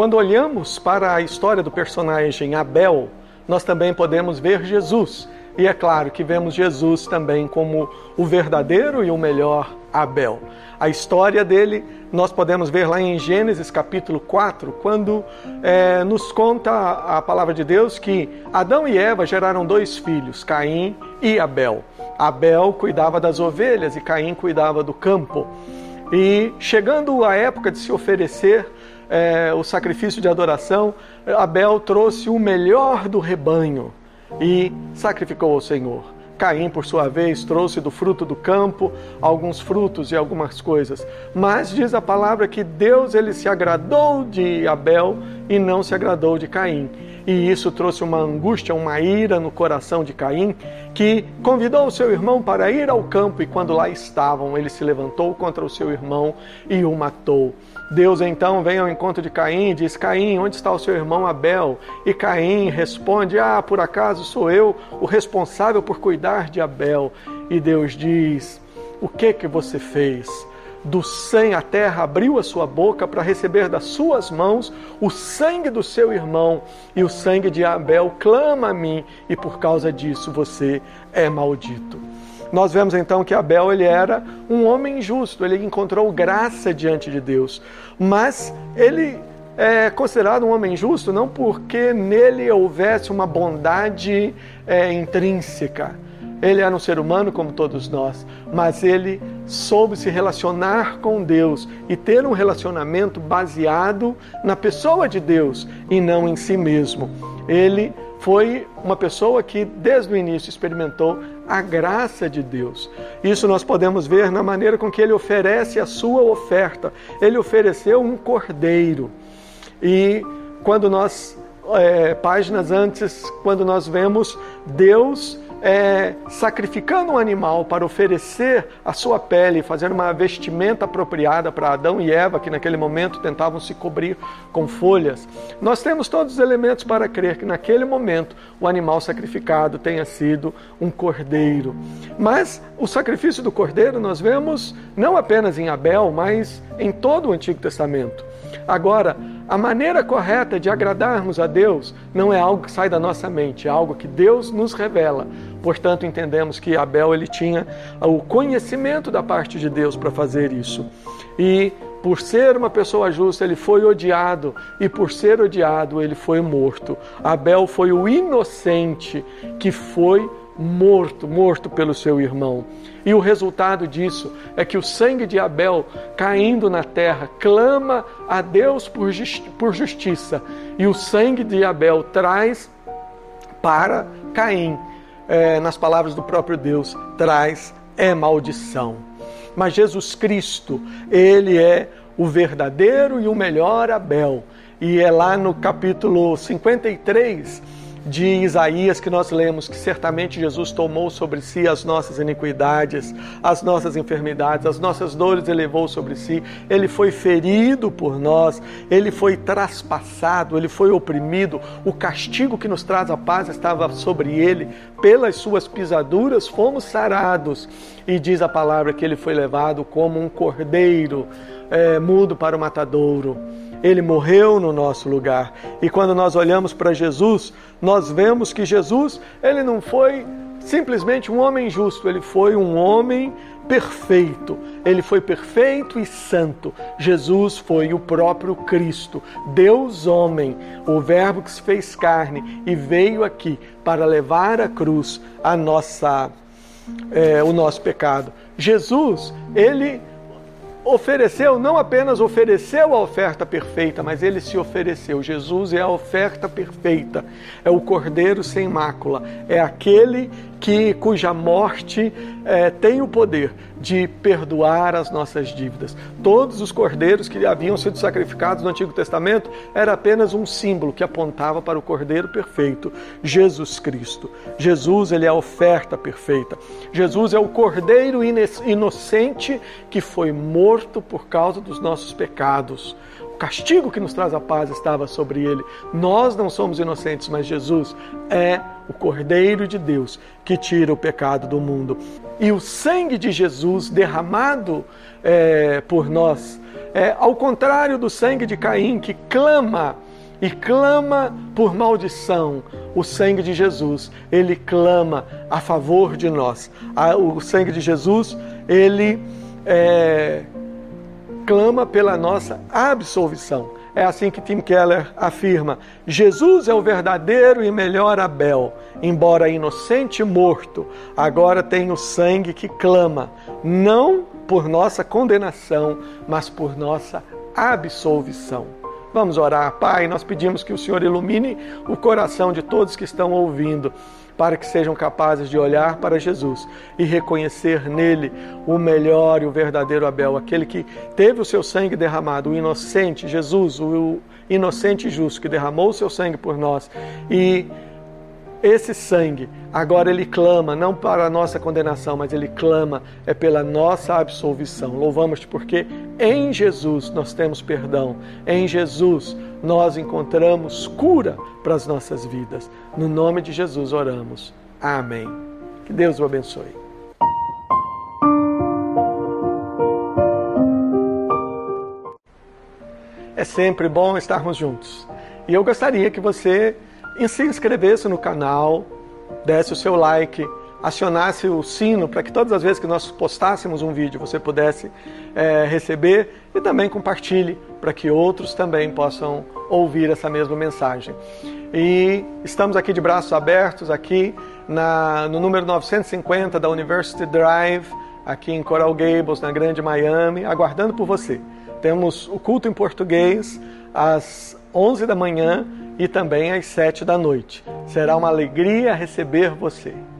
quando olhamos para a história do personagem Abel, nós também podemos ver Jesus. E é claro que vemos Jesus também como o verdadeiro e o melhor Abel. A história dele nós podemos ver lá em Gênesis capítulo 4, quando nos conta a palavra de Deus que Adão e Eva geraram 2 filhos, Caim e Abel. Abel cuidava das ovelhas e Caim cuidava do campo. E chegando a época de se oferecer o sacrifício de adoração, Abel trouxe o melhor do rebanho e sacrificou ao Senhor. Caim, por sua vez, trouxe do fruto do campo alguns frutos e algumas coisas. Mas diz a palavra que Deus ele se agradou de Abel e não se agradou de Caim. E isso trouxe uma angústia, uma ira no coração de Caim, que convidou o seu irmão para ir ao campo, e quando lá estavam, ele se levantou contra o seu irmão e o matou. Deus então vem ao encontro de Caim e diz: Caim, onde está o seu irmão Abel? E Caim responde: por acaso sou eu o responsável por cuidar de Abel? E Deus diz: o que você fez? Do sangue a terra abriu a sua boca para receber das suas mãos o sangue do seu irmão, e o sangue de Abel clama a mim, e por causa disso você é maldito. Nós vemos então que Abel ele era um homem justo, ele encontrou graça diante de Deus, mas ele é considerado um homem justo não porque nele houvesse uma bondade intrínseca. Ele era um ser humano como todos nós, mas ele soube se relacionar com Deus e ter um relacionamento baseado na pessoa de Deus e não em si mesmo. Ele foi uma pessoa que desde o início experimentou a graça de Deus. Isso nós podemos ver na maneira com que ele oferece a sua oferta. Ele ofereceu um cordeiro. E quando nós, páginas antes, quando nós vemos Deus sacrificando um animal para oferecer a sua pele, fazer uma vestimenta apropriada para Adão e Eva, que naquele momento tentavam se cobrir com folhas, nós temos todos os elementos para crer que naquele momento o animal sacrificado tenha sido um cordeiro. Mas o sacrifício do cordeiro nós vemos não apenas em Abel, mas em todo o Antigo Testamento. Agora, a maneira correta de agradarmos a Deus não é algo que sai da nossa mente, é algo que Deus nos revela. Portanto, entendemos que Abel ele tinha o conhecimento da parte de Deus para fazer isso. E por ser uma pessoa justa, ele foi odiado, e por ser odiado, ele foi morto. Abel foi o inocente que foi morto pelo seu irmão. E o resultado disso é que o sangue de Abel caindo na terra clama a Deus por justiça, e o sangue de Abel traz para Caim, nas palavras do próprio Deus, traz maldição. Mas Jesus Cristo, ele é o verdadeiro e o melhor Abel. E é lá no capítulo 53 de Isaías que nós lemos que certamente Jesus tomou sobre si as nossas iniquidades, as nossas enfermidades, as nossas dores ele levou sobre si. Ele foi ferido por nós, ele foi traspassado, ele foi oprimido. O castigo que nos traz a paz estava sobre ele. Pelas suas pisaduras fomos sarados. E diz a palavra que ele foi levado como um cordeiro mudo para o matadouro. Ele morreu no nosso lugar. E quando nós olhamos para Jesus, nós vemos que Jesus, ele não foi simplesmente um homem justo, ele foi um homem perfeito. Ele foi perfeito e santo. Jesus foi o próprio Cristo, Deus homem, o Verbo que se fez carne e veio aqui para levar à cruz o nosso pecado. Jesus, ele não apenas ofereceu a oferta perfeita, mas ele se ofereceu. Jesus é a oferta perfeita, é o Cordeiro sem mácula, é aquele cuja morte tem o poder de perdoar as nossas dívidas. Todos os cordeiros que haviam sido sacrificados no Antigo Testamento era apenas um símbolo que apontava para o Cordeiro perfeito, Jesus Cristo. Jesus, ele é a oferta perfeita. Jesus é o Cordeiro inocente que foi morto por causa dos nossos pecados. castigo que nos traz a paz estava sobre ele. Nós não somos inocentes, mas Jesus é o Cordeiro de Deus que tira o pecado do mundo. E o sangue de Jesus derramado por nós, ao contrário do sangue de Caim, que clama por maldição, o sangue de Jesus, ele clama a favor de nós. O sangue de Jesus, ele clama pela nossa absolvição. É assim que Tim Keller afirma: Jesus é o verdadeiro e melhor Abel, embora inocente e morto, agora tem o sangue que clama, não por nossa condenação, mas por nossa absolvição. Vamos orar. Pai, nós pedimos que o Senhor ilumine o coração de todos que estão ouvindo, para que sejam capazes de olhar para Jesus e reconhecer nele o melhor e o verdadeiro Abel, aquele que teve o seu sangue derramado, o inocente Jesus, o inocente e justo que derramou o seu sangue por nós. E esse sangue, agora ele clama, não para a nossa condenação, mas ele clama pela nossa absolvição. Louvamos-te porque em Jesus nós temos perdão, em Jesus nós encontramos cura para as nossas vidas. No nome de Jesus oramos. Amém. Que Deus o abençoe. É sempre bom estarmos juntos. E eu gostaria que você se inscrevesse no canal, desse o seu like, acionasse o sino para que todas as vezes que nós postássemos um vídeo você pudesse receber, e também compartilhe para que outros também possam ouvir essa mesma mensagem. E estamos aqui de braços abertos, aqui no número 950 da University Drive, aqui em Coral Gables, na Grande Miami, aguardando por você. Temos o culto em português às 11 da manhã e também às 7 da noite. Será uma alegria receber você.